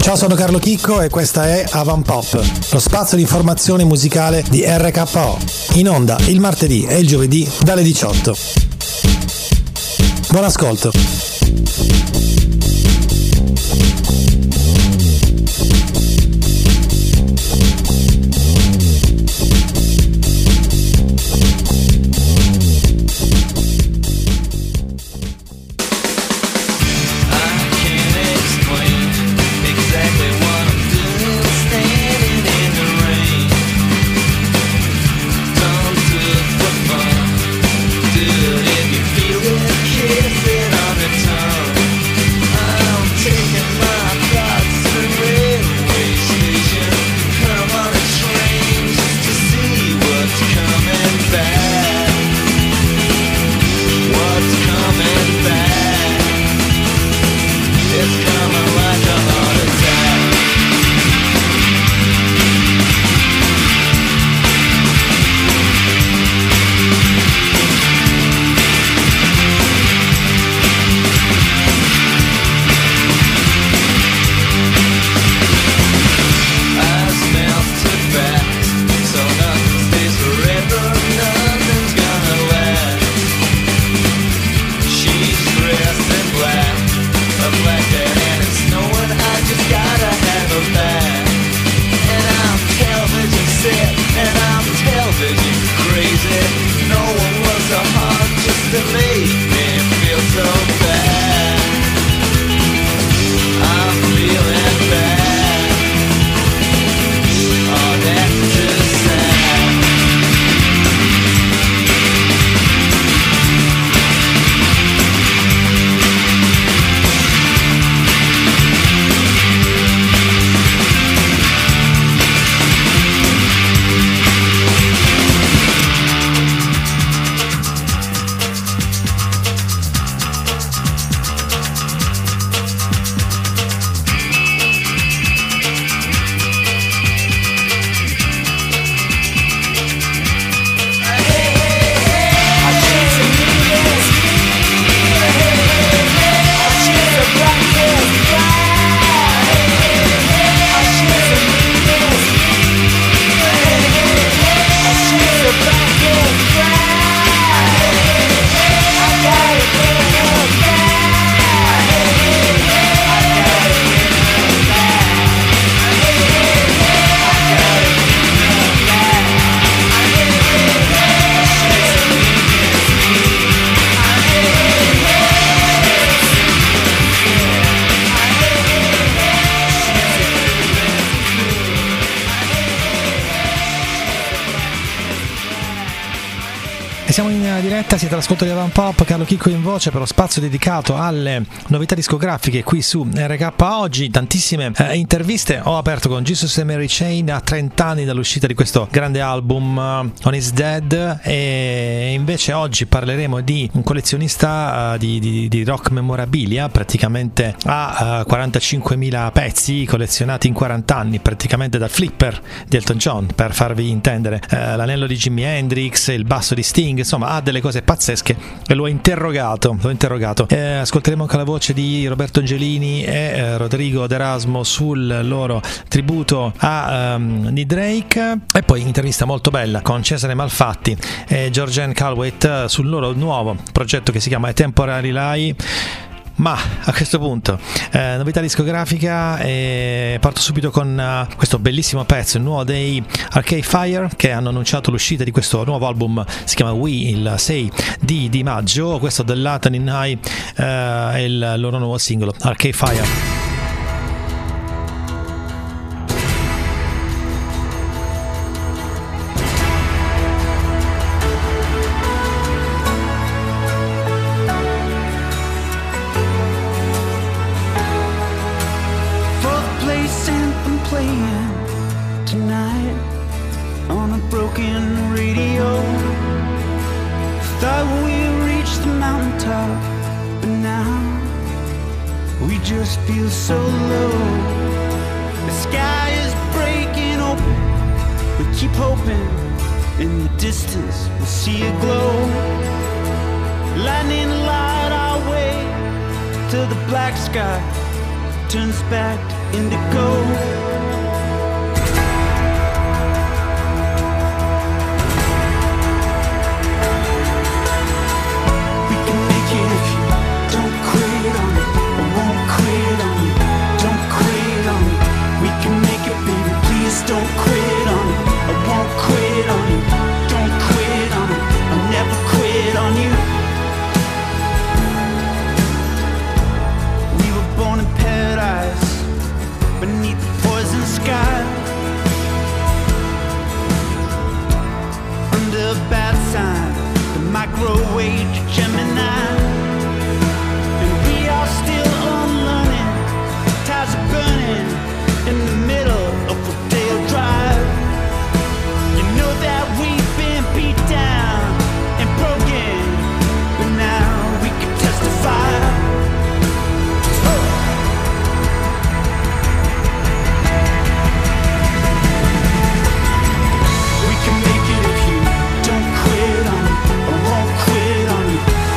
Ciao, sono Carlo Chicco e questa è Avanpop, lo spazio di informazione musicale di RKO, in onda il martedì e il giovedì dalle 18. Buon ascolto. Siamo in diretta, siete all'ascolto di Avanpop, Carlo Chicco in voce per lo spazio dedicato alle novità discografiche qui su RK. Oggi tantissime interviste. Ho aperto con Jesus e Mary Chain a 30 anni dall'uscita di questo grande album On Is Dead, e invece oggi parleremo di un collezionista di rock memorabilia. Praticamente ha 45.000 pezzi collezionati in 40 anni, praticamente dal flipper di Elton John, per farvi intendere, l'anello di Jimi Hendrix, il basso di Sting, insomma ha delle cose pazzesche e l'ho interrogato. Ascolteremo anche la voce di Roberto Angelini e Rodrigo D'Erasmo sul loro tributo a Nick Drake, e poi intervista molto bella con Cesare Malfatti e Georgianne Calwett sul loro nuovo progetto che si chiama A Temporary Lie. Ma a questo punto novità discografica, e parto subito con questo bellissimo pezzo, il nuovo dei Arcade Fire, che hanno annunciato l'uscita di questo nuovo album, si chiama We, il 6 di maggio. Questo The Latin in High è il loro nuovo singolo, Arcade Fire. Turns back to indigo. We can make it if you don't quit on me. I won't quit on you. Don't quit on me. We can make it, baby. Please don't quit on me. I won't quit on you. Don't quit on me. I'll never quit on you. We were born in paradise beneath the poison sky, under a bad sign, the microwave Gemini. And we are still unlearning, tires are burning in the middle of Rodeo Drive. You know that we've been beat down and broken, but now we can testify. We can make it if you don't quit on me. I won't quit on you.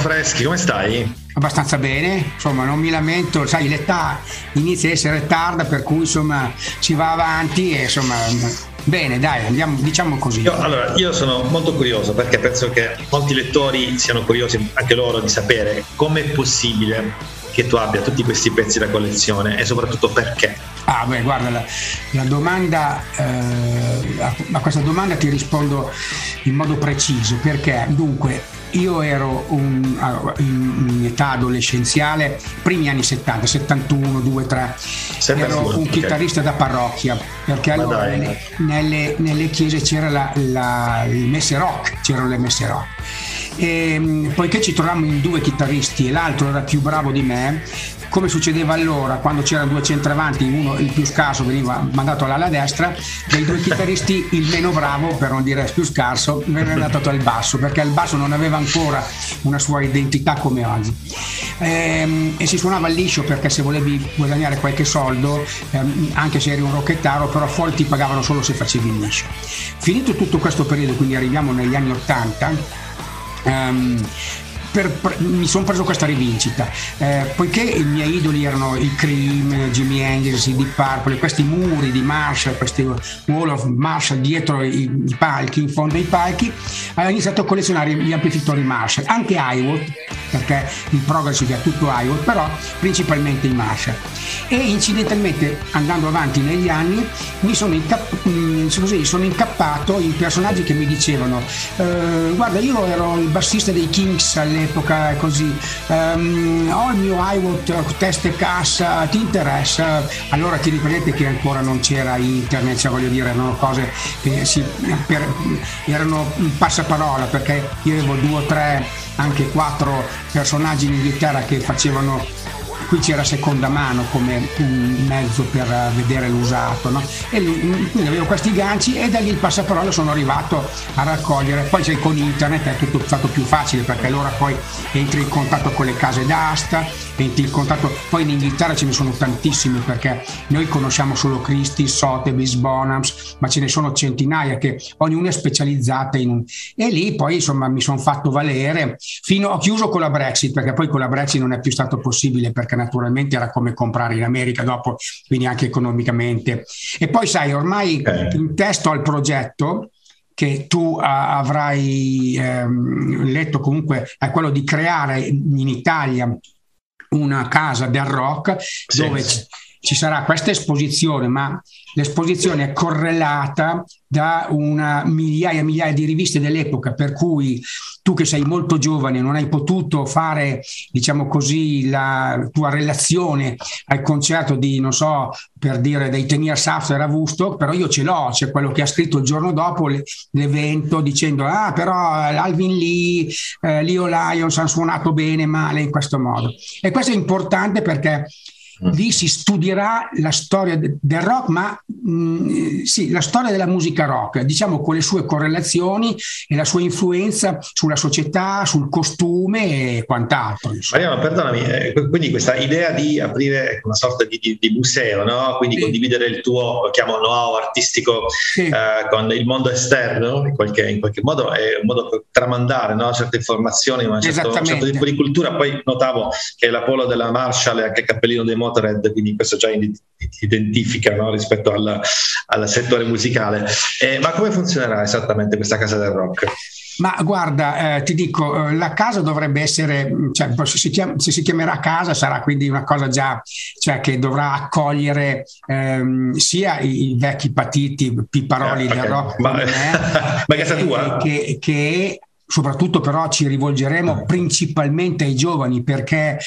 freschi, come stai? Abbastanza bene, insomma non mi lamento, sai l'età inizia a essere tarda, per cui insomma si va avanti e insomma bene, dai, andiamo, diciamo così. Io sono molto curioso perché penso che molti lettori siano curiosi anche loro di sapere com'è possibile che tu abbia tutti questi pezzi da collezione e soprattutto perché. Guarda, la domanda, a questa domanda ti rispondo in modo preciso, perché dunque io ero in età adolescenziale, primi anni 70, 71, 2, 3, ero un chitarrista da parrocchia, perché allora nelle chiese c'era il messe rock, c'erano le messe rock. E poiché ci trovammo in due chitarristi e l'altro era più bravo di me, come succedeva allora quando c'erano due centravanti, uno il più scarso veniva mandato all'ala destra, dei due chitarristi il meno bravo, per non dire più scarso, veniva andato al basso, perché il basso non aveva ancora una sua identità come oggi, e si suonava liscio, perché se volevi guadagnare qualche soldo, anche se eri un rocchettaro, però fuori ti pagavano solo se facevi il liscio. Finito tutto questo periodo, quindi arriviamo negli anni 80, mi sono preso questa rivincita, poiché i miei idoli erano i Cream, Jimi Hendrix, i Deep Purple, questi muri di Marshall, questi wall of Marshall dietro i palchi, in fondo ai palchi, ho iniziato a collezionare gli amplificatori Marshall, anche Hiwatt, perché il Progressive è tutto Hiwatt, però principalmente i Marshall. E incidentalmente, andando avanti negli anni, mi sono incappato in personaggi che mi dicevano guarda, io ero il bassista dei Kings all'epoca, così, ho il mio Hiwatt testa e cassa, ti interessa? Allora ti ricordate che ancora non c'era internet, cioè voglio dire, erano cose che erano un passaparola, perché io avevo 2 o 3, anche 4 personaggi in Inghilterra che facevano, qui c'era seconda mano come un mezzo per vedere l'usato, no? E quindi avevo questi ganci e da lì il passaparola sono arrivato a raccogliere. Poi c'è con internet, è tutto stato più facile, perché allora poi entri in contatto con le case d'asta, entri in contatto, poi in Inghilterra ce ne sono tantissimi, perché noi conosciamo solo Christie, Sotheby's, Bonhams, ma ce ne sono centinaia che ognuna è specializzata in un, e lì poi insomma mi sono fatto valere, ho chiuso con la Brexit, perché poi con la Brexit non è più stato possibile, perché naturalmente era come comprare in America dopo, quindi anche economicamente. E poi sai, ormai in testo al progetto che tu avrai letto, comunque è quello di creare in Italia una casa del rock, dove ci sarà questa esposizione, ma l'esposizione è correlata da una migliaia di riviste dell'epoca, per cui tu che sei molto giovane non hai potuto fare, diciamo così, la tua relazione al concerto di, non so, per dire, dei 10 Years After a Woodstock, però io ce l'ho, c'è quello che ha scritto il giorno dopo l'evento dicendo però Alvin Lee, Leo Lyons hanno suonato bene, male, in questo modo. E questo è importante, perché lì si studierà la storia del rock, ma la storia della musica rock, diciamo, con le sue correlazioni e la sua influenza sulla società, sul costume e quant'altro. Mariano, perdonami, quindi questa idea di aprire una sorta di museo, no? Quindi condividere il tuo, lo chiamo know-how artistico, con il mondo esterno, in qualche modo è un modo per tramandare, no? Certe informazioni, un certo tipo di cultura. Poi notavo che la polo della Marshall e anche il cappellino dei Motorhead, quindi questo già identifica, no? Rispetto al settore musicale. Ma come funzionerà esattamente questa casa del rock? Ma guarda, ti dico, la casa dovrebbe essere, cioè, se si chiamerà casa sarà quindi una cosa già, cioè, che dovrà accogliere sia i vecchi patiti piparoli del rock, ma casa tua? Che soprattutto però ci rivolgeremo principalmente ai giovani, perché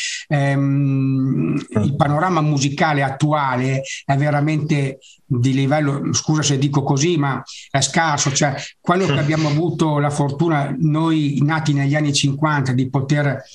il panorama musicale attuale è veramente di livello, scusa se dico così, ma è scarso. Cioè, quello che abbiamo avuto la fortuna noi nati negli anni 50 di poter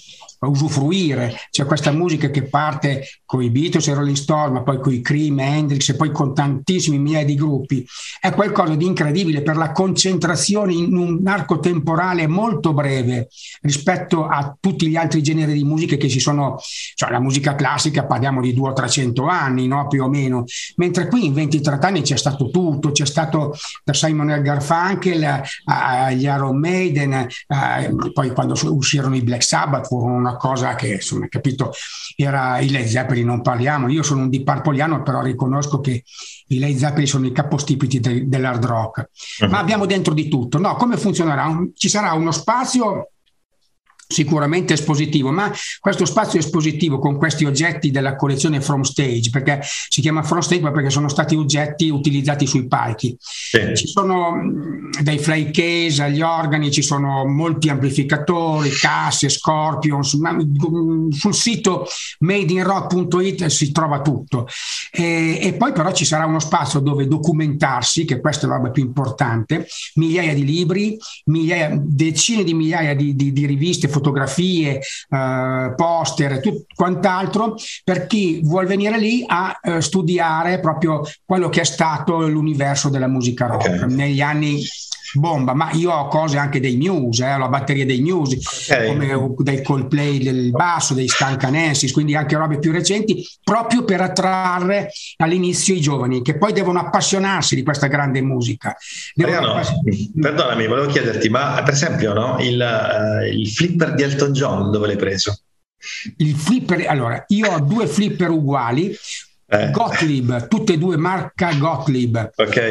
usufruire. C'è questa musica che parte con i Beatles e Rolling Stones, ma poi con i Cream, Hendrix e poi con tantissimi migliaia di gruppi. È qualcosa di incredibile per la concentrazione in un arco temporale molto breve rispetto a tutti gli altri generi di musica che ci sono. Cioè la musica classica parliamo di 200 o 300 anni, no? Più o meno, mentre qui in 20-30 anni c'è stato tutto, c'è stato da Simon & Garfunkel agli Iron Maiden, poi quando uscirono i Black Sabbath furono una cosa che, insomma, capito, era i Led Zeppelin, non parliamo. Io sono un Deep Purpleiano, però riconosco che i Led Zeppelin sono i capostipiti dell'hard rock. Ma abbiamo dentro di tutto. No, come funzionerà? Ci sarà uno spazio sicuramente espositivo, ma questo spazio espositivo con questi oggetti della collezione From Stage, perché si chiama From Stage perché sono stati oggetti utilizzati sui palchi. Ci sono dai fly case agli organi, ci sono molti amplificatori, casse, Scorpions, sul sito madeinrock.it si trova tutto, e poi però ci sarà uno spazio dove documentarsi, che questa è la roba più importante, migliaia di libri, decine di migliaia di riviste, fotografie, poster e quant'altro, per chi vuol venire lì a studiare proprio quello che è stato l'universo della musica rock negli anni bomba. Ma io ho cose anche dei Muse, la batteria dei Muse, come dei Coldplay, del basso, dei Scancanensis, quindi anche robe più recenti, proprio per attrarre all'inizio i giovani che poi devono appassionarsi di questa grande musica. Perdonami, volevo chiederti, ma per esempio, no, il flipper di Elton John dove l'hai preso? Il flipper, allora, io ho 2 flipper uguali, Gottlieb, tutte e 2 marca Gottlieb,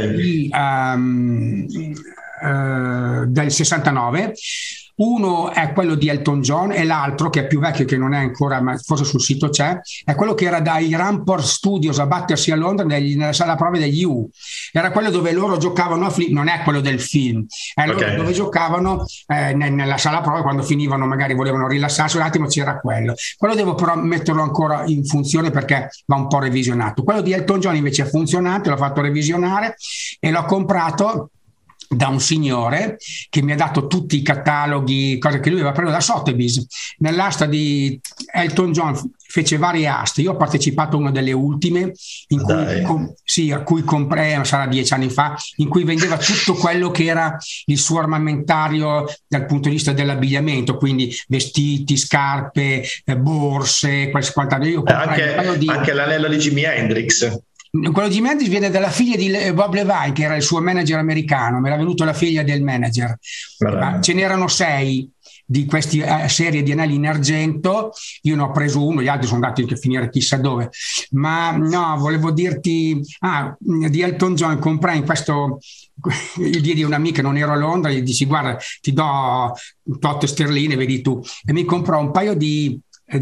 del 69. Uno è quello di Elton John e l'altro, che è più vecchio, che non è ancora, ma forse sul sito c'è, è quello che era dai Rampart Studios a battersi a Londra nella sala prove degli U. Era quello dove loro giocavano a flip, non è quello del film, è loro dove giocavano nella sala prove, quando finivano magari volevano rilassarsi un attimo, c'era quello devo però metterlo ancora in funzione perché va un po' revisionato. Quello di Elton John invece è funzionante, l'ho fatto revisionare e l'ho comprato da un signore che mi ha dato tutti i cataloghi, cose che lui aveva preso da Sotheby's. Nell'asta di Elton John fece varie aste. Io ho partecipato a una delle ultime a cui comprai, sarà 10 anni fa, in cui vendeva tutto quello che era il suo armamentario dal punto di vista dell'abbigliamento, quindi vestiti, scarpe, borse, quant'altro. Anche l'anello di Jimi Hendrix. Quello di Mendes viene dalla figlia di Bob Levine, che era il suo manager americano. Mi era venuta la figlia del manager. Ce n'erano 6 di queste serie di anelli in argento. Io ne ho preso uno, gli altri sono andati a finire chissà dove. Ma no, volevo dirti, di Elton John comprai in questo. Gli diedi un'amica, non ero a Londra, gli dici: guarda, ti do 8 sterline, vedi tu. E mi comprò un paio di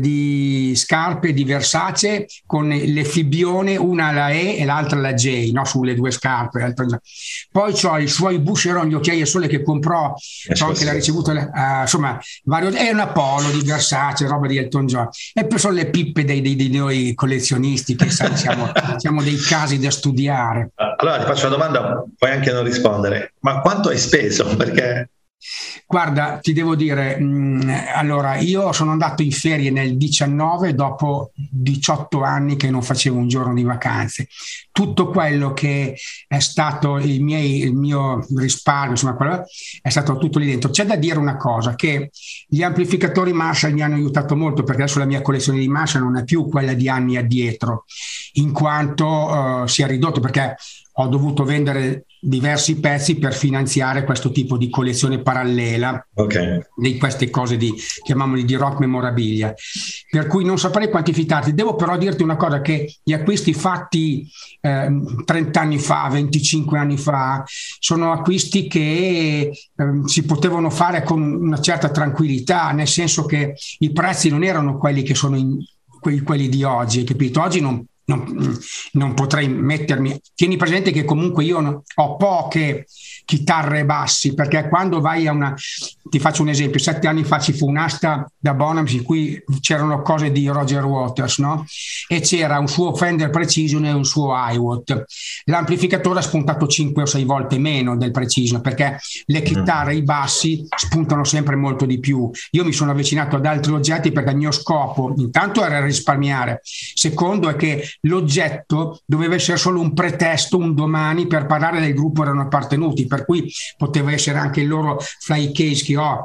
scarpe di Versace con le fibbione, una la E e l'altra la J, no? Sulle 2 scarpe. Poi c'ho i suoi Boucheron, gli occhiali a sole che comprò, c'ho anche la ricevuta, insomma, è un Apollo di Versace, roba di Elton John. E poi sono le pippe di noi collezionisti, che sai, siamo dei casi da studiare. Allora ti faccio una domanda, puoi anche non rispondere, ma quanto hai speso? Perché guarda, ti devo dire, allora io sono andato in ferie nel 19 dopo 18 anni che non facevo un giorno di vacanze. Tutto quello che è stato il mio risparmio, insomma, quello è stato tutto lì dentro. C'è da dire una cosa, che gli amplificatori Marshall mi hanno aiutato molto, perché adesso la mia collezione di Marshall non è più quella di anni addietro, in quanto si è ridotto, perché ho dovuto vendere diversi pezzi per finanziare questo tipo di collezione parallela di queste cose chiamiamoli di rock memorabilia, per cui non saprei quantificarti. Devo però dirti una cosa, che gli acquisti fatti 30 anni fa, 25 anni fa, sono acquisti che si potevano fare con una certa tranquillità, nel senso che i prezzi non erano quelli che sono quelli di oggi, capito? Oggi non non potrei mettermi. Tieni presente che comunque io ho poche chitarre bassi, perché quando vai ti faccio un esempio, 7 anni fa ci fu un'asta da Bonham in cui c'erano cose di Roger Waters, no? E c'era un suo Fender Precision e un suo Hiwatt. L'amplificatore ha spuntato 5 o 6 volte meno del Precision, perché le chitarre, i bassi spuntano sempre molto di più. Io mi sono avvicinato ad altri oggetti perché il mio scopo intanto era risparmiare, secondo è che l'oggetto doveva essere solo un pretesto un domani per parlare del gruppo erano appartenuti, per cui poteva essere anche il loro fly case che ho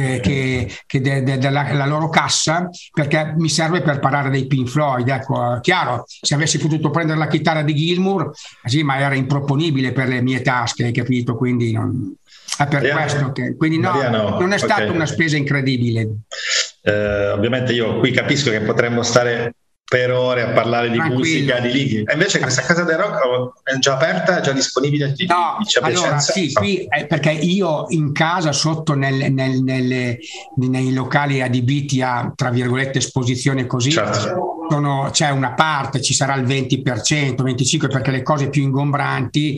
della loro cassa, perché mi serve per parlare dei Pink Floyd. Ecco, chiaro, se avessi potuto prendere la chitarra di Gilmour, sì, ma era improponibile per le mie tasche, hai capito? Quindi è per questo che quindi Mariano, non è stata una spesa incredibile. Ovviamente io qui capisco che potremmo stare per ore a parlare di musica, di libri. E invece questa Casa del Rock è già aperta, è già disponibile? No, allora sì, qui perché io in casa sotto nei locali adibiti a, tra virgolette, esposizione così, certo. C'è una parte, ci sarà il 20%, 25%, perché le cose più ingombranti,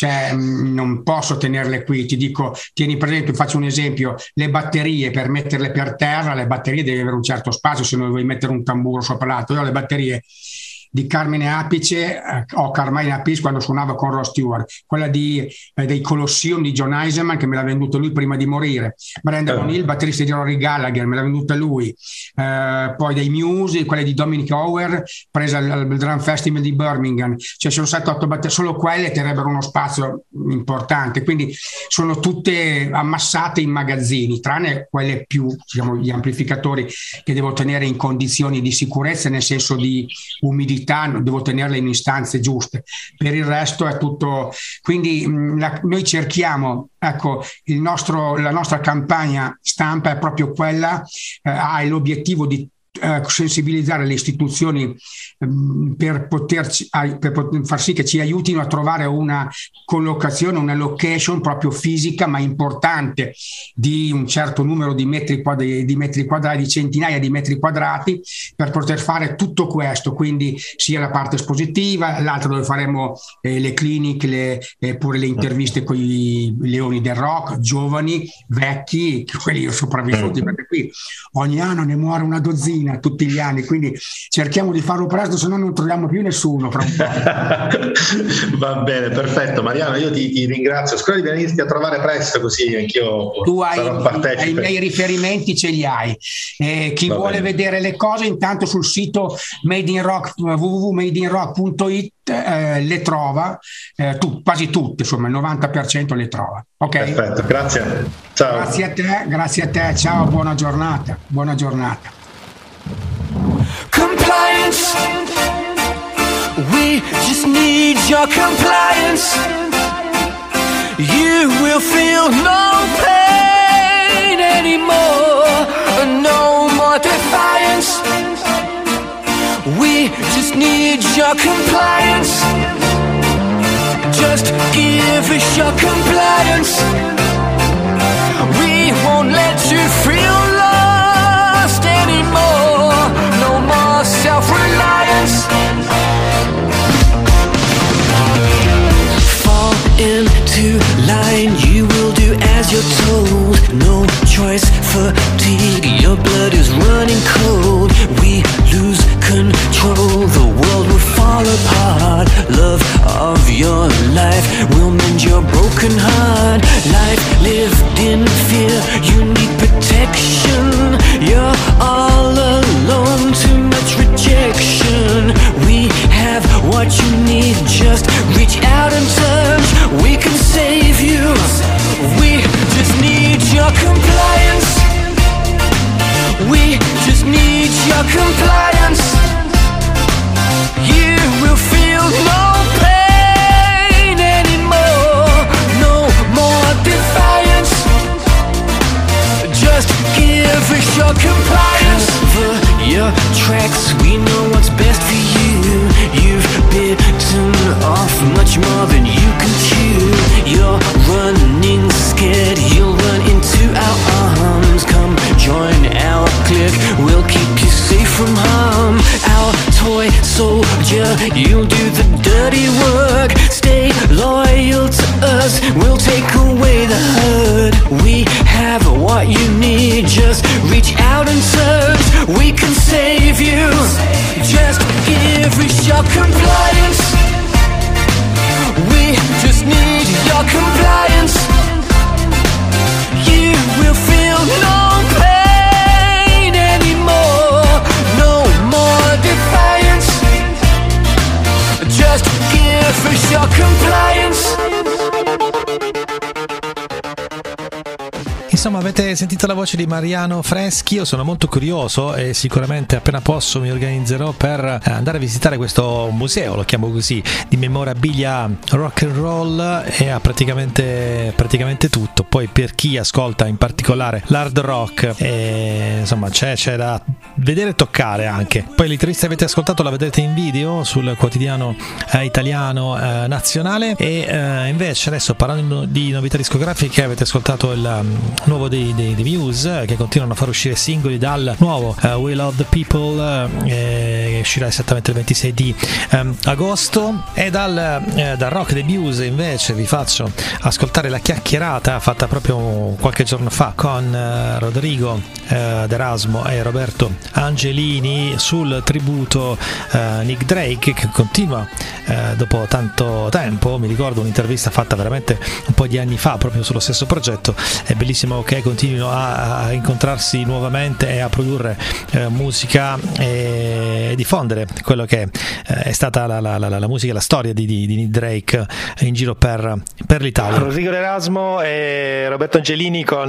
non posso tenerle qui. Ti dico, tieni presente, faccio un esempio, le batterie, per metterle per terra, le batterie devi avere un certo spazio, se non vuoi mettere un tamburo sopra l'altro. Io ho le batterie di Carmine Apice, o Carmine Apice quando suonava con Ross Stewart, quella dei Colosseum di John Eisenman, che me l'ha venduta lui prima di morire, Brendan O'Neill, batterista di Rory Gallagher, me l'ha venduta lui, poi dei Muse, quelle di Dominic Hower, presa al Drum Festival di Birmingham, ci sono 7-8 batterie, solo quelle terrebbero uno spazio importante, quindi sono tutte ammassate in magazzini, tranne quelle più, diciamo, gli amplificatori che devo tenere in condizioni di sicurezza, nel senso di umidità, devo tenerle in istanze giuste, per il resto è tutto. Quindi noi cerchiamo, ecco, la nostra campagna stampa è proprio quella, ha l'obiettivo di sensibilizzare le istituzioni per poter far sì che ci aiutino a trovare una collocazione, una location proprio fisica ma importante, di un certo numero di metri quadrati, di centinaia di metri quadrati, per poter fare tutto questo, quindi sia la parte espositiva, l'altra dove faremo le cliniche, pure le interviste con i leoni del rock, giovani, vecchi, quelli sopravvissuti, perché qui ogni anno ne muore una dozzina tutti gli anni, quindi cerchiamo di farlo presto, se no non troviamo più nessuno fra un po'. Va bene, perfetto Mariano, io ti ringrazio, spero di venirti a trovare presto, così anch'io sarò partecipe. I miei riferimenti ce li hai, chi vuole vedere le cose intanto sul sito Made in Rock, www.madeinrock.it, le trova, quasi tutte, insomma il 90% le trova. Ok, perfetto, grazie, ciao. Grazie a te, ciao, buona giornata. Compliance, we just need your compliance. You will feel no pain anymore, no more defiance. We just need your compliance. Just give us your compliance. We won't let you feel lost anymore, no more self-reliance. Fall into line, you will do as you're told. No choice, fatigue, your blood is running cold. We lose control, the world will fall apart. Love of your life will mend your broken heart. Life lived in fear, you need protection. You're all alone, too much rejection. We have what you need, just reach out and touch. We can save you, we just need your compliance. We just need your compliance. You will feel no pain anymore, no more defiance. Just give us your compliance. Cover your tracks, we know what's best for you. You've bitten off much more than you soldier, you'll do the dirty work. Stay loyal to us, we'll take away the hurt. We have what you need, just reach out and search. We can save you, just give us your compliance. We just need your compliance. You will feel no pain anymore, no more defiance. Just give us your compliance. Insomma, avete sentito la voce di Mariano Freschi. Io sono molto curioso e sicuramente appena posso mi organizzerò per andare a visitare questo museo, lo chiamo così, di memorabilia rock and roll, e ha praticamente tutto. Poi per chi ascolta in particolare l'hard rock, insomma c'è da vedere e toccare anche. Poi l'intervista che avete ascoltato la vedrete in video sul quotidiano italiano Nazionale. E invece adesso, parlando di novità discografiche, avete ascoltato il nuovo dei Muse, che continuano a far uscire singoli dal nuovo We Love the People, che uscirà esattamente il 26 di agosto. E dal rock dei Muse invece vi faccio ascoltare la chiacchierata fatta proprio qualche giorno fa con Rodrigo D'Erasmo e Roberto Angelini sul tributo Nick Drake, che continua dopo tanto tempo. Mi ricordo un'intervista fatta veramente un po' di anni fa proprio sullo stesso progetto. È bellissimo che continuino a incontrarsi nuovamente e a produrre musica e diffondere quello che è stata la musica e la storia di Nick Drake in giro per l'Italia. Rodrigo D'Erasmo e Roberto Angelini con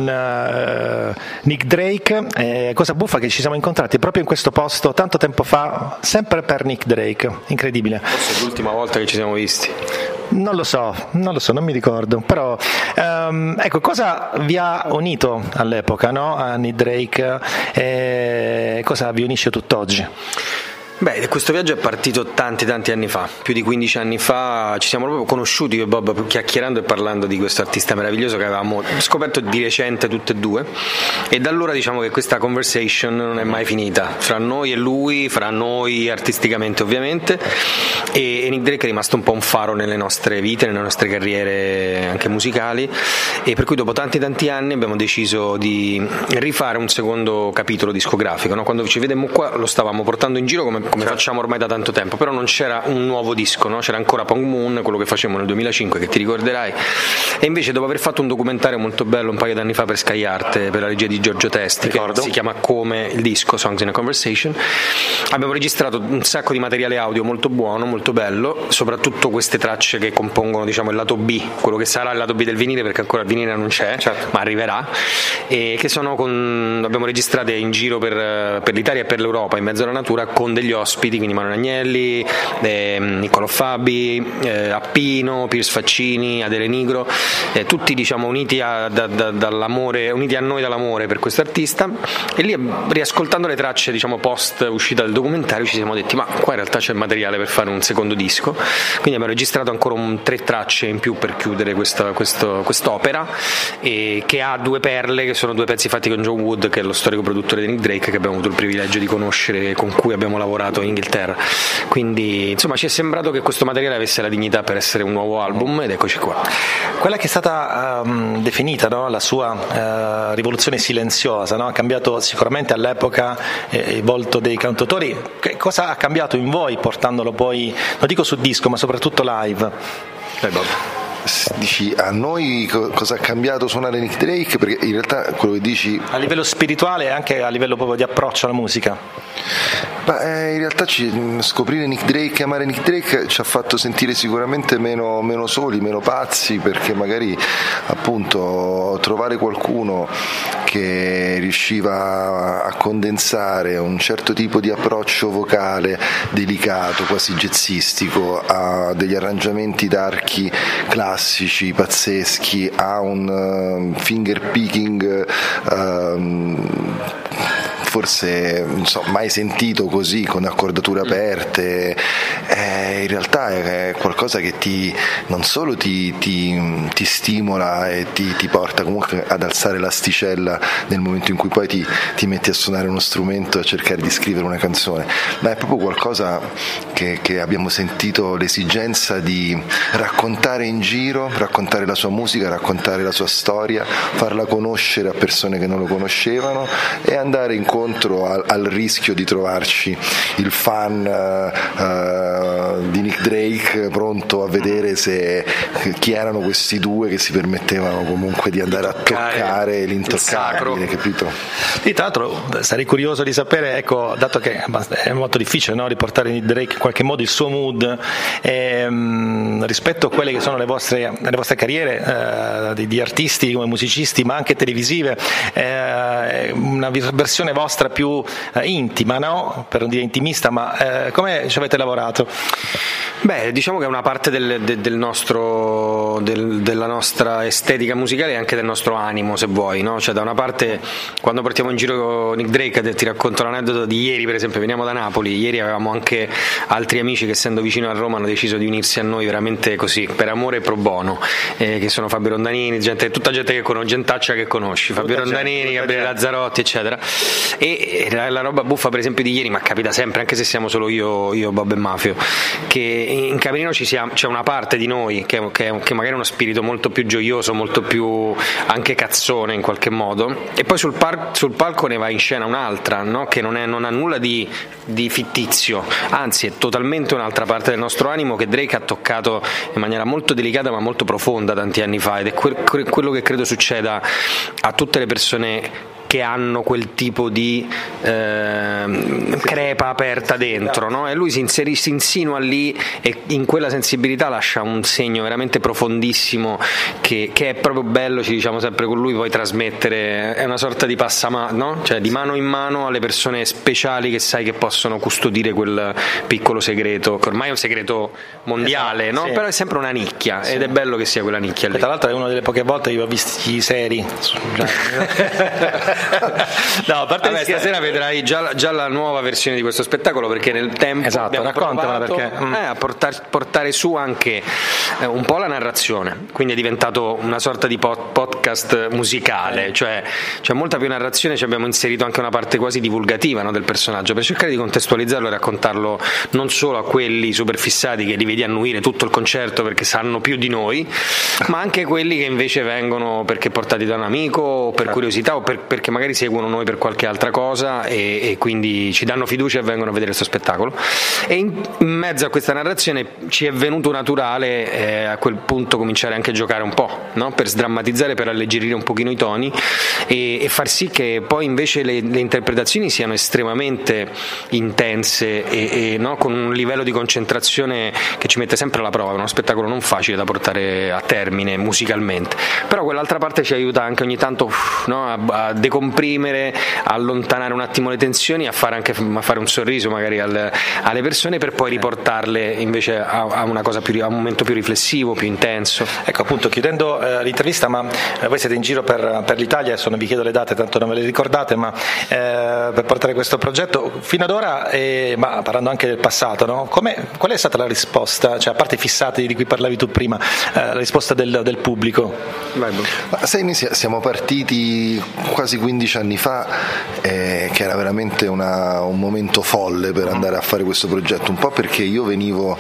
Nick Drake. Cosa buffa che ci siamo incontrati proprio in questo posto tanto tempo fa, sempre per Nick Drake. Incredibile. Forse è l'ultima volta che ci siamo visti. Non lo so, non mi ricordo, però ecco, cosa vi ha unito all'epoca, no? A Nick Drake, e cosa vi unisce tutt'oggi? Beh, questo viaggio è partito tanti anni fa, più di 15 anni fa. Ci siamo proprio conosciuti io e Bob chiacchierando e parlando di questo artista meraviglioso che avevamo scoperto di recente tutte e due, e da allora diciamo che questa conversation non è mai finita fra noi e lui, fra noi artisticamente ovviamente, e Nick Drake è rimasto un po' un faro nelle nostre vite, nelle nostre carriere anche musicali, e per cui dopo tanti anni abbiamo deciso di rifare un secondo capitolo discografico, no? Quando ci vedemmo qua lo stavamo portando in giro come facciamo ormai da tanto tempo, però non c'era un nuovo disco, no? C'era ancora Pong Moon, quello che facevamo nel 2005, che ti ricorderai, e invece dopo aver fatto un documentario molto bello un paio d'anni fa per Sky Art, per la regia di Giorgio Testi, che si chiama come il disco, Songs in a Conversation, abbiamo registrato un sacco di materiale audio molto buono, molto bello, soprattutto queste tracce che compongono, diciamo, il lato B, quello che sarà il lato B del vinile, perché ancora il vinile non c'è, certo, ma arriverà, e che abbiamo registrate in giro per l'Italia e per l'Europa, in mezzo alla natura, con degli ospiti, quindi Manuel Agnelli, Niccolò Fabi, Appino, Piers Faccini, Adele Nigro, tutti diciamo uniti dall'amore, uniti a noi dall'amore per questo artista. E lì, riascoltando le tracce diciamo post uscita del documentario, ci siamo detti ma qua in realtà c'è materiale per fare un secondo disco, quindi abbiamo registrato ancora 3 tracce in più per chiudere quest'opera, e che ha 2 perle, che sono 2 pezzi fatti con John Wood, che è lo storico produttore di Nick Drake, che abbiamo avuto il privilegio di conoscere e con cui abbiamo lavorato in Inghilterra. Quindi insomma ci è sembrato che questo materiale avesse la dignità per essere un nuovo album, ed eccoci qua. Quella che è stata definita, no, la sua rivoluzione silenziosa, no? Ha cambiato sicuramente all'epoca il volto dei cantautori. Che cosa ha cambiato in voi portandolo poi, non dico su disco, ma soprattutto live? Dai Bob. Dici a noi cosa ha cambiato suonare Nick Drake? Perché in realtà quello che dici a livello spirituale e anche a livello proprio di approccio alla musica. Ma in realtà scoprire Nick Drake, amare Nick Drake ci ha fatto sentire sicuramente meno soli, meno pazzi, perché magari appunto trovare qualcuno che riusciva a condensare un certo tipo di approccio vocale delicato, quasi jazzistico, a degli arrangiamenti d'archi classici, pazzeschi, a un finger picking forse mai sentito così, con accordature aperte, in realtà è qualcosa che non solo ti stimola e ti porta comunque ad alzare l'asticella nel momento in cui poi ti metti a suonare uno strumento e a cercare di scrivere una canzone, ma è proprio qualcosa che abbiamo sentito l'esigenza di raccontare in giro, raccontare la sua musica, raccontare la sua storia, farla conoscere a persone che non lo conoscevano e andare incontro al rischio di trovarci il fan di Nick Drake pronto a vedere chi erano questi due che si permettevano comunque di andare a toccare l'intoccabile, capito? E tra l'altro sarei curioso di sapere, ecco, dato che è molto difficile, no, riportare Nick Drake in qualche modo il suo mood rispetto a quelle che sono le vostre carriere di artisti come musicisti, ma anche televisive, una versione vostra più intima, no? Per non dire intimista, ma come ci avete lavorato? Beh, diciamo che è una parte della nostra estetica musicale e anche del nostro animo, se vuoi, no? Cioè, da una parte, quando portiamo in giro Nick Drake, ti racconto l'aneddoto di ieri, per esempio, veniamo da Napoli, ieri avevamo anche altri amici che, essendo vicino a Roma, hanno deciso di unirsi a noi veramente così, per amore e pro bono, che sono Fabio Rondanini, tutta gente che conosci, gentaccia che conosci, Fabio Rondanini, Gabriele Lazzarotti, eccetera. E la roba buffa, per esempio, di ieri, ma capita sempre, anche se siamo solo io, Bob e Mafio, che in camerino c'è una parte di noi che magari è uno spirito molto più gioioso, molto più anche cazzone in qualche modo, e poi sul palco ne va in scena un'altra, no? Che non ha nulla di fittizio, anzi è totalmente un'altra parte del nostro animo che Drake ha toccato in maniera molto delicata ma molto profonda tanti anni fa, ed è quello che credo succeda a tutte le persone che hanno quel tipo di crepa aperta dentro, no? E lui si insinua lì e in quella sensibilità lascia un segno veramente profondissimo che è proprio bello, ci diciamo sempre con lui, poi trasmettere, è una sorta di passamano, no? Cioè di mano in mano alle persone speciali che sai che possono custodire quel piccolo segreto, che ormai è un segreto mondiale, esatto, no? Sì. Però è sempre una nicchia, sì, ed è bello che sia quella nicchia lì. Tra l'altro è una delle poche volte che ho visti seri. No, a parte stasera vedrai già la nuova versione di questo spettacolo, perché nel tempo abbiamo provato a portare su anche un po' la narrazione, quindi è diventato una sorta di podcast musicale, cioè c'è molta più narrazione, ci abbiamo inserito anche una parte quasi divulgativa, no, del personaggio, per cercare di contestualizzarlo e raccontarlo non solo a quelli super fissati che li vedi annuire tutto il concerto perché sanno più di noi, ma anche quelli che invece vengono perché portati da un amico o per curiosità o perché magari seguono noi per qualche altra cosa e quindi ci danno fiducia e vengono a vedere questo spettacolo. E in mezzo a questa narrazione ci è venuto naturale a quel punto cominciare anche a giocare un po', no? Per sdrammatizzare, per alleggerire un pochino i toni e far sì che poi invece le interpretazioni siano estremamente intense e no? Con un livello di concentrazione che ci mette sempre alla prova. È uno spettacolo non facile da portare a termine musicalmente, però quell'altra parte ci aiuta anche ogni tanto, no? a decomprimere, a allontanare un attimo le tensioni, a fare un sorriso magari alle persone, per poi riportarle invece a una cosa a un momento più riflessivo, più intenso. Ecco, appunto, chiudendo l'intervista, ma voi siete in giro per l'Italia, adesso non vi chiedo le date, tanto non ve le ricordate, ma per portare questo progetto fino ad ora, ma parlando anche del passato, no? Qual è stata la risposta, cioè a parte i fissati di cui parlavi tu prima, la risposta del pubblico? Sai, noi siamo partiti quasi 15 anni fa, che era veramente un momento folle per andare a fare questo progetto, un po' perché io venivo,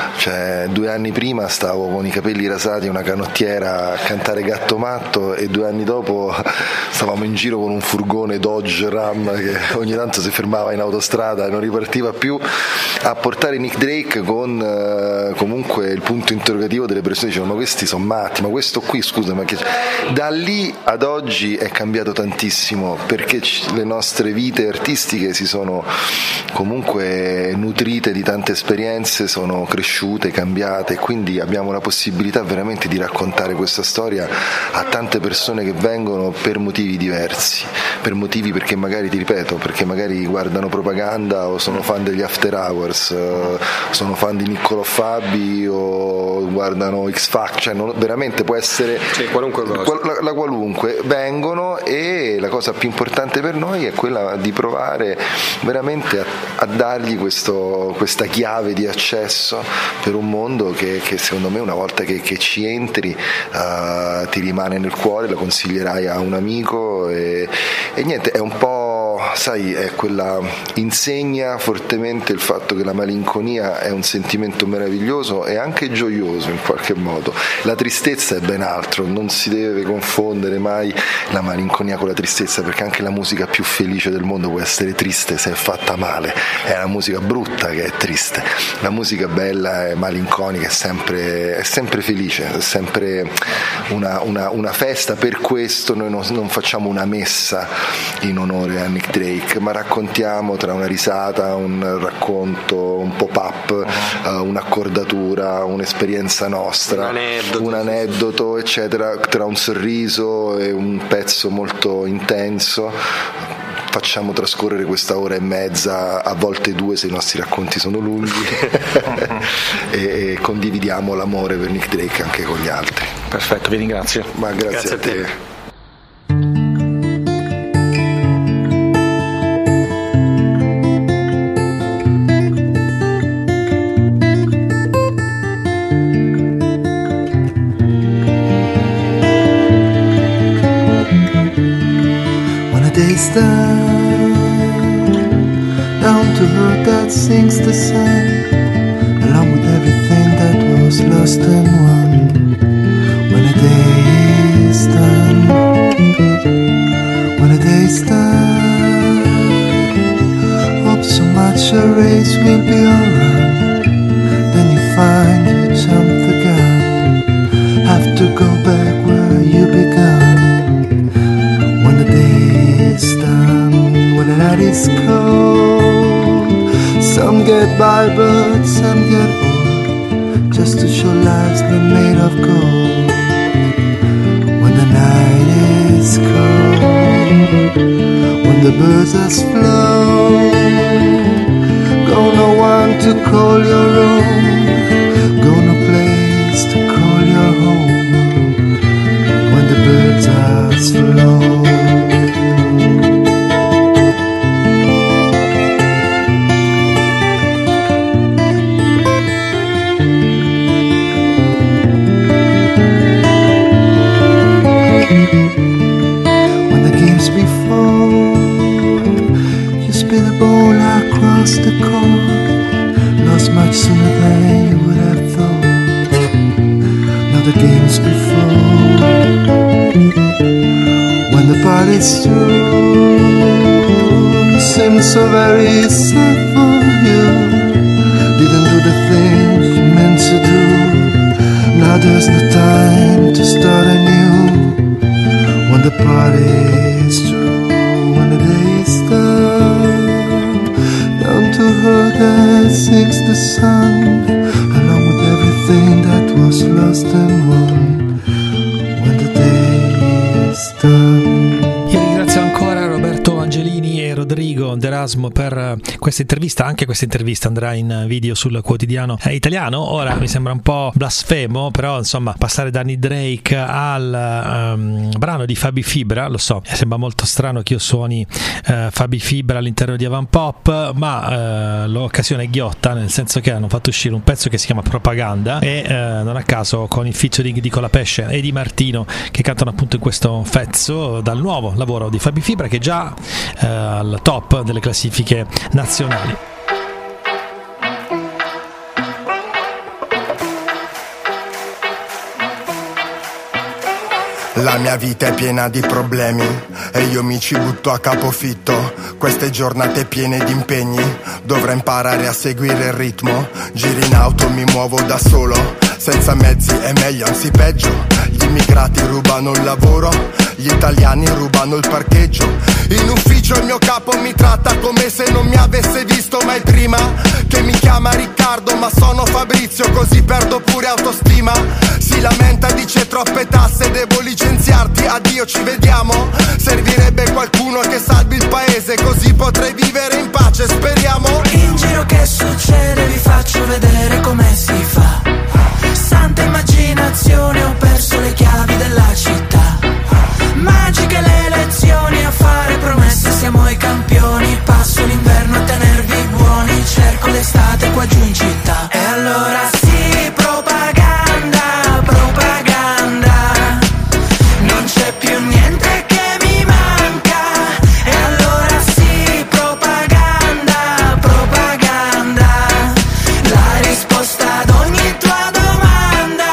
2 anni prima stavo con i capelli rasati e una canottiera a cantare Gatto Matto, e 2 anni dopo stavamo in giro con un furgone Dodge Ram che ogni tanto si fermava in autostrada e non ripartiva più, a portare Nick Drake con comunque il punto interrogativo delle persone, dicevano: ma questi sono matti, ma questo qui, scusa, ma che... Da lì ad oggi è cambiato tantissimo, perché le nostre vite artistiche si sono comunque nutrite di tante esperienze, sono cresciute cresciute, cambiate, quindi abbiamo la possibilità veramente di raccontare questa storia a tante persone che vengono per motivi diversi, per motivi perché magari, ti ripeto, perché magari guardano propaganda o sono fan degli After Hours, sono fan di Niccolò Fabi o guardano X Factor, cioè veramente può essere qualunque cosa. La qualunque, vengono, e la cosa più importante per noi è quella di provare veramente a dargli questa chiave di accesso per un mondo che secondo me una volta che ci entri ti rimane nel cuore, la consiglierai a un amico e niente, è un po', sai, è quella, insegna fortemente il fatto che la malinconia è un sentimento meraviglioso e anche gioioso in qualche modo. La tristezza è ben altro, non si deve confondere mai la malinconia con la tristezza, perché anche la musica più felice del mondo può essere triste se è fatta male, è la musica brutta che è triste, la musica bella è malinconica, è sempre felice, è sempre una festa. Per questo noi non facciamo una messa in onore a Nick Drake, ma raccontiamo tra una risata, un racconto, un pop-up, un'accordatura, un'esperienza nostra, un aneddoto eccetera, tra un sorriso e un pezzo molto intenso. Facciamo trascorrere questa ora e mezza, a volte 2 se i nostri racconti sono lunghi e condividiamo l'amore per Nick Drake anche con gli altri. Perfetto, vi ringrazio. Ma grazie a te. Down to her that sings the sun, along with everything that was lost and won. When a day is done, when a day is done, hope so much a race will be alright. Then you find you jumped the gun, have to go back where you began. When the day is done, when the night is cold, some get by but some get old, just to show lives they're made of gold. When the night is cold, when the birds are flown, go no one to call your own, go no place to call your home. When the birds are flown. Across the court, lost much sooner than you would have thought. Now the game's before, when the party's through, seems so very sad for you. Didn't do the things you meant to do. Now there's no time to start anew. When the party's through, when the day's done, to her that sings the sun, along with everything that was lost and won. When the day is done. Io ringrazio ancora Roberto Angelini e Rodrigo D'Erasmo per questa intervista. Anche questa intervista andrà in video sul quotidiano italiano. Ora mi sembra un po' blasfemo, però insomma passare da Nick Drake al brano di Fabi Fibra, lo so, sembra molto strano che io suoni Fabi Fibra all'interno di Avant Pop, ma l'occasione è ghiotta, nel senso che hanno fatto uscire un pezzo che si chiama Propaganda e non a caso con il featuring di Colapesce e Di Martino, che cantano appunto in questo pezzo dal nuovo lavoro di Fabi Fibra, che è già al top delle classifiche nazionali. La mia vita è piena di problemi e io mi ci butto a capofitto. Queste giornate piene di impegni, dovrò imparare a seguire il ritmo. Giro in auto, mi muovo da solo, senza mezzi è meglio, anzi peggio. Gli immigrati rubano il lavoro, gli italiani rubano il parcheggio. In ufficio il mio capo mi tratta come se non mi avesse visto mai prima, che mi chiama Riccardo ritardo ma sono Fabrizio, così perdo pure autostima. Si lamenta, dice troppe tasse, devo licenziarti, addio ci vediamo. Servirebbe qualcuno che salvi il paese, così potrei vivere in pace, speriamo. In giro che succede, vi faccio vedere come si fa. Santa immaginazione, ho perso le chiavi della città. Magiche le elezioni, a fare promesse siamo i campioni. Passo l'inverno a tenervi buoni, cerco l'estate qua giù in città. E allora sì, propaganda, propaganda, non c'è più niente che mi manca. E allora sì, propaganda, propaganda, la risposta ad ogni tua domanda.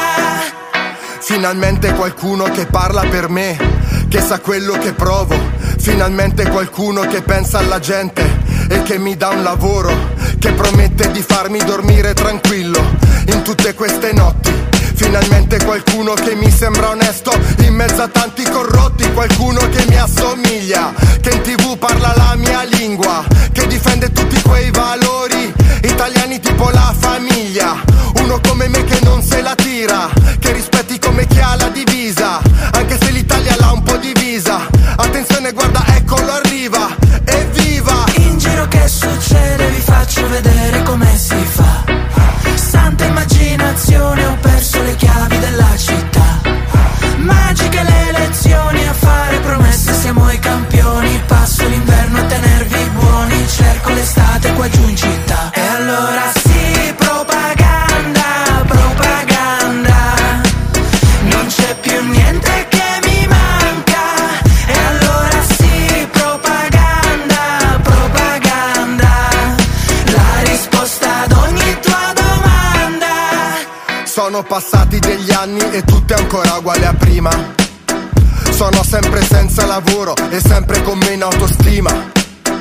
Finalmente qualcuno che parla per me, che sa quello che provo. Finalmente qualcuno che pensa alla gente e che mi dà un lavoro, che promette di farmi dormire tranquillo in tutte queste notti. Finalmente qualcuno che mi sembra onesto in mezzo a tanti corrotti. Qualcuno che mi assomiglia, che in TV parla la mia lingua, che difende tutti quei valori italiani tipo la famiglia. Uno come me che non se la tira, che rispetti come chi ha la divisa, anche se l'Italia l'ha un po' divisa. Attenzione, guarda, eccolo arriva, evviva! In giro che succede, vi faccio vedere come si fa. Santa immaginazione, ho perso le chiavi della città. Magiche le elezioni, a fare promesse siamo i campioni. Passo l'inverno a tenervi buoni, cerco l'estate qua giù in città. E allora sì, propaganda, propaganda, non c'è più niente che mi manca. E allora sì, propaganda, propaganda, la risposta ad ogni tua domanda. Sono passati degli anni e tutto è ancora uguale a prima. Sono sempre senza lavoro e sempre con meno autostima.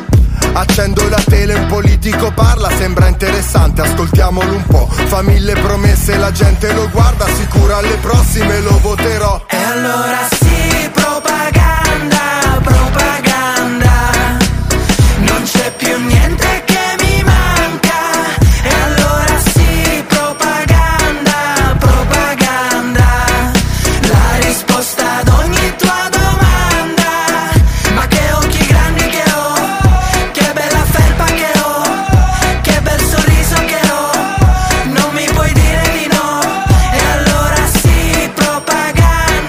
Accendo la tele, un politico parla, sembra interessante, ascoltiamolo un po'. Fa 1000 promesse, la gente lo guarda, sicuro alle prossime lo voterò. E allora sì, propaganda, propaganda, non c'è più niente che mi manca. E allora sì, propaganda, propaganda, la risposta ad ogni tua domanda. Ma che occhi grandi che ho, che bella felpa che ho, che bel sorriso che ho, non mi puoi dire di no. E allora sì, propaganda,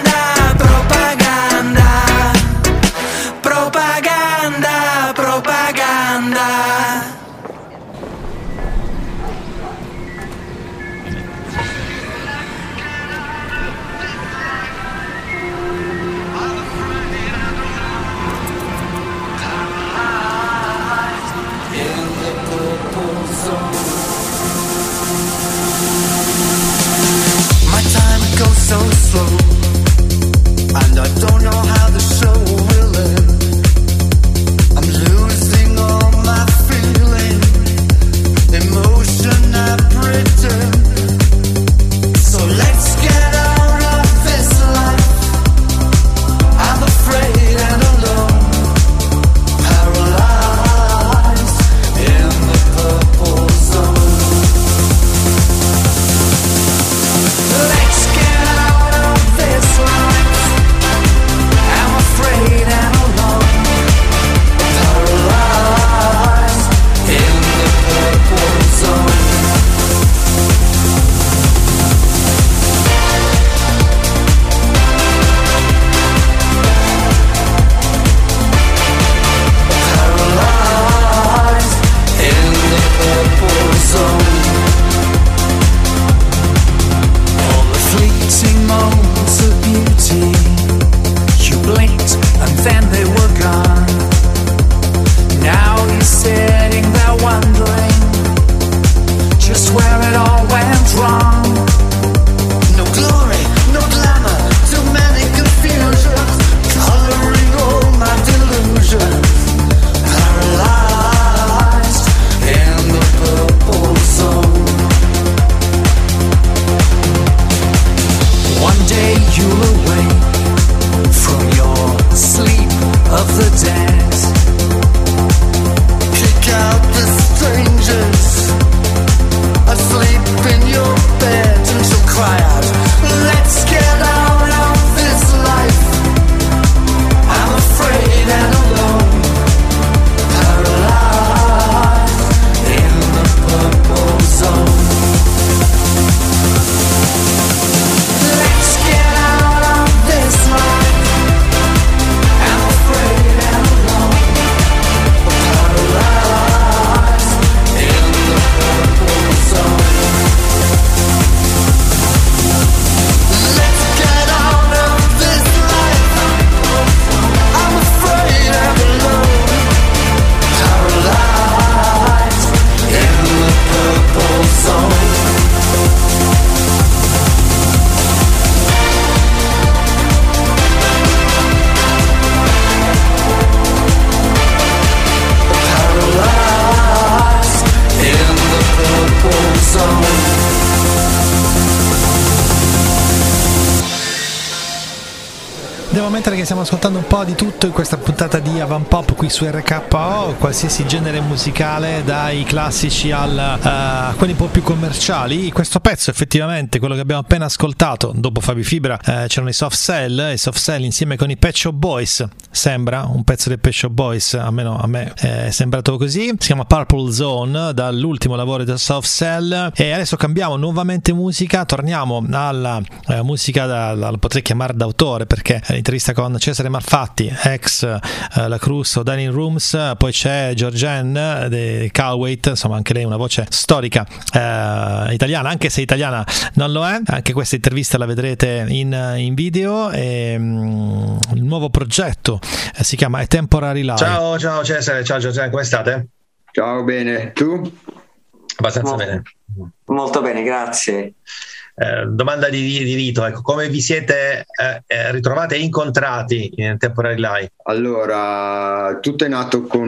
mentre che stiamo ascoltando un po' di tutto in questa puntata di Avanpop qui su RKO, qualsiasi genere musicale, dai classici a quelli un po' più commerciali, questo pezzo effettivamente, quello che abbiamo appena ascoltato, dopo Fabi Fibra c'erano i Soft Cell insieme con i Pet Shop Boys, sembra un pezzo dei Pet Shop Boys, almeno a me è sembrato così, si chiama Purple Zone, dall'ultimo lavoro del Soft Cell. E adesso cambiamo nuovamente musica, torniamo alla musica la potrei chiamare d'autore, perché l'intervista con Cesare Malfatti, ex La Cruz o Dining Rooms, poi c'è Georgienne di Calwait, insomma anche lei una voce storica italiana, anche se italiana non lo è. Anche questa intervista la vedrete in video. E il nuovo progetto si chiama A Temporary Life. Ciao Cesare, ciao Georgienne, come state? Ciao, bene, tu? Abbastanza bene. Molto bene, grazie. Domanda di rito, ecco, come vi siete ritrovati e incontrati in Temporary Life? Allora, tutto è nato con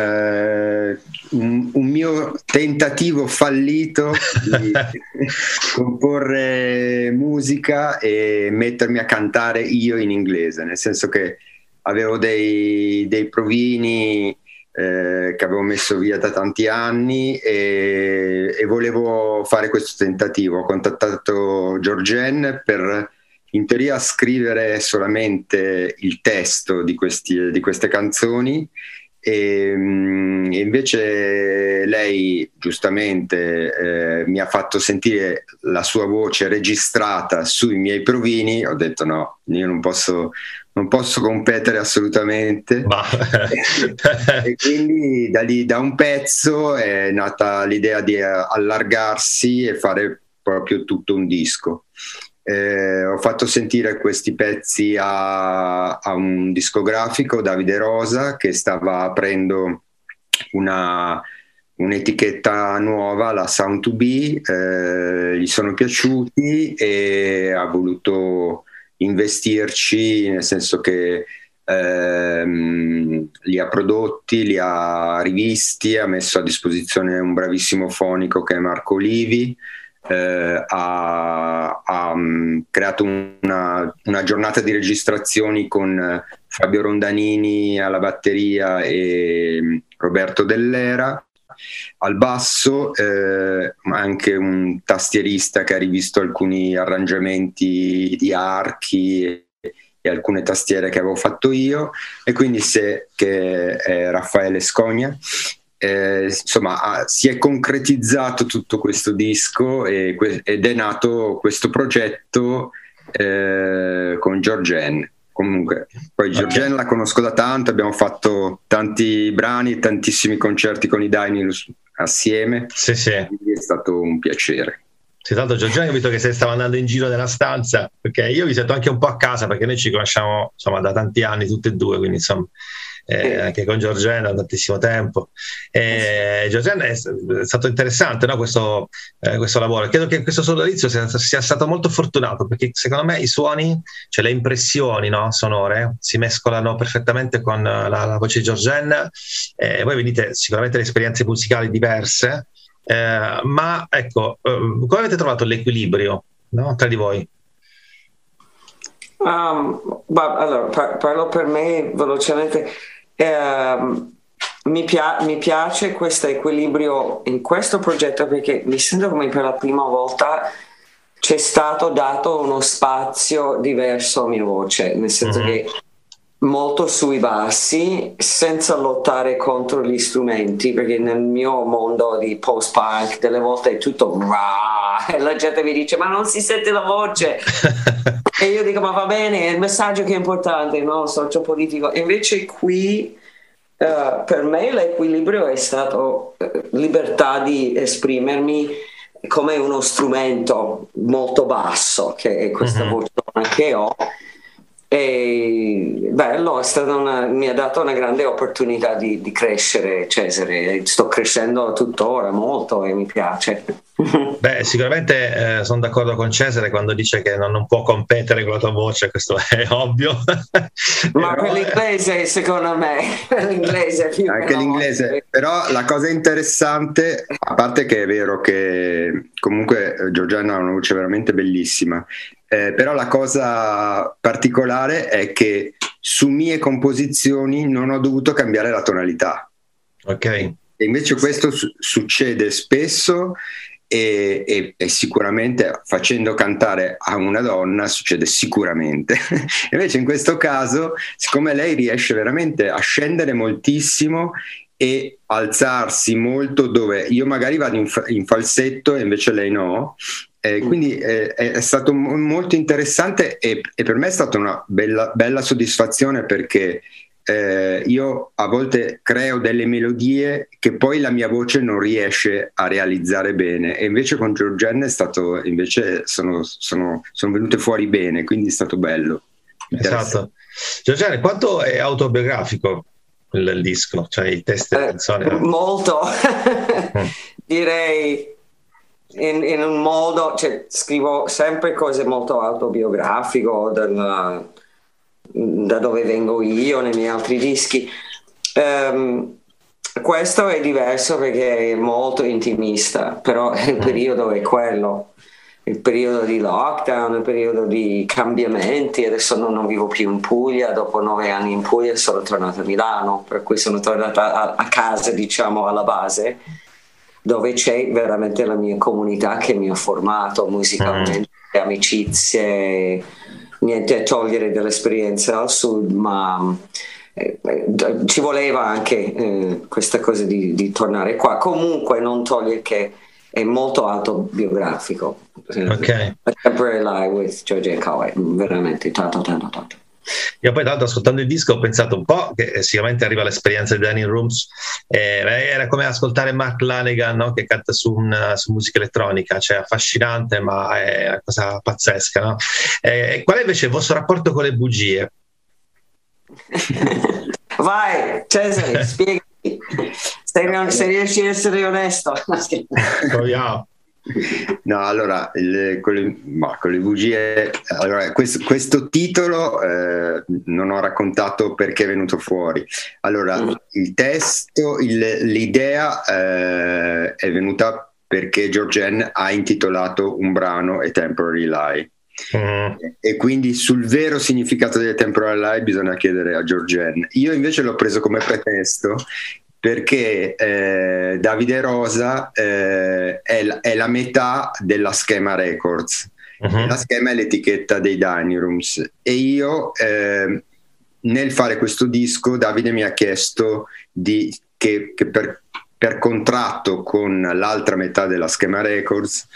un mio tentativo fallito di comporre musica e mettermi a cantare io in inglese, nel senso che avevo dei provini che avevo messo via da tanti anni e volevo fare questo tentativo. Ho contattato Georgienne per in teoria scrivere solamente il testo di queste canzoni e invece lei giustamente mi ha fatto sentire la sua voce registrata sui miei provini. Ho detto no, io non posso competere assolutamente. E quindi da un pezzo è nata l'idea di allargarsi e fare proprio tutto un disco. Ho fatto sentire questi pezzi a un discografico, Davide Rosa, che stava aprendo un'etichetta nuova, la Sound to Be, gli sono piaciuti e ha voluto investirci, nel senso che li ha prodotti, li ha rivisti, ha messo a disposizione un bravissimo fonico che è Marco Olivi, ha creato una giornata di registrazioni con Fabio Rondanini alla batteria e Roberto Dell'Era al basso, ma anche un tastierista che ha rivisto alcuni arrangiamenti di archi e alcune tastiere che avevo fatto io, e quindi che è Raffaele Scogna. Insomma, si è concretizzato tutto questo disco ed è nato questo progetto con Georgienne. Comunque, poi Georgienne la conosco da tanto, abbiamo fatto tanti brani, tantissimi concerti con i Diners assieme. Sì. Quindi è stato un piacere. Sì, tanto Georgienne, ho capito che stava andando in giro nella stanza, perché io vi sento anche un po' a casa, perché noi ci conosciamo insomma da tanti anni tutti e due, quindi insomma anche con Georgienne da tantissimo tempo. Georgienne è stato interessante, no, questo lavoro. Credo che questo sodalizio sia stato molto fortunato, perché secondo me i suoni, cioè le impressioni, no, sonore si mescolano perfettamente con la voce di Georgienne. Voi venite sicuramente da esperienze musicali diverse, ma ecco, come avete trovato l'equilibrio, no, tra di voi? Allora, parlo per me velocemente. Mi piace questo equilibrio in questo progetto, perché mi sento come per la prima volta c'è stato dato uno spazio diverso a mia voce, nel senso che molto sui bassi, senza lottare contro gli strumenti, perché nel mio mondo di post-punk delle volte è tutto e la gente mi dice ma non si sente la voce e io dico ma va bene, è il messaggio che è importante, no? Sociopolitico. Invece qui per me l'equilibrio è stato libertà di esprimermi come uno strumento molto basso, che è questa voce che ho. E bello, mi ha dato una grande opportunità di crescere, Cesare. Sto crescendo tuttora molto e mi piace. Beh, sicuramente sono d'accordo con Cesare quando dice che non può competere con la tua voce, questo è ovvio. Ma per l'inglese, secondo me, anche l'inglese. Però la cosa interessante, a parte che è vero che comunque Georgiana ha una voce veramente bellissima, Però la cosa particolare è che su mie composizioni non ho dovuto cambiare la tonalità. Ok. E invece questo succede spesso e sicuramente facendo cantare a una donna succede sicuramente. Invece in questo caso, siccome lei riesce veramente a scendere moltissimo e alzarsi molto dove io magari vado in falsetto e invece lei no, quindi è stato molto interessante e per me è stata una bella soddisfazione, perché io a volte creo delle melodie che poi la mia voce non riesce a realizzare bene, e invece con Georgenne è stato, invece sono venute fuori bene, quindi è stato bello. Esatto. Georgenne, quanto è autobiografico il disco, cioè i testi delle canzoni? Molto. Direi in un modo, cioè, scrivo sempre cose molto autobiografiche da dove vengo io nei miei altri dischi. Questo è diverso perché è molto intimista, però il periodo è quello, il periodo di lockdown, il periodo di cambiamenti. Adesso non vivo più in Puglia, dopo 9 anni in Puglia sono tornata a Milano, per cui sono tornata a casa, diciamo, alla base, dove c'è veramente la mia comunità che mi ha formato musicalmente, amicizie, niente a togliere dall'esperienza al sud, ma ci voleva anche questa cosa di tornare qua. Comunque non toglie che è molto autobiografico. Ok. A Temporary Lie with Georgia Coway, veramente tanto. Io poi tanto ascoltando il disco ho pensato un po' che sicuramente arriva l'esperienza di Dining Rooms, era come ascoltare Mark Lanegan, no? Che canta su musica elettronica, cioè affascinante, ma è una cosa pazzesca, no? Qual è invece il vostro rapporto con le bugie? Vai Cesare, spiegati se riesci a essere onesto. Proviamo. No, allora, con le bugie, allora, questo titolo non ho raccontato perché è venuto fuori. Allora, il testo, l'idea è venuta perché Georgenne ha intitolato un brano A Temporary Lie. E quindi sul vero significato delle Temporary Lie bisogna chiedere a Georgenne. Io invece l'ho preso come pretesto perché Davide Rosa è la metà della Schema Records. La Schema è l'etichetta dei Dining Rooms, e io nel fare questo disco Davide mi ha chiesto che per contratto con l'altra metà della Schema Records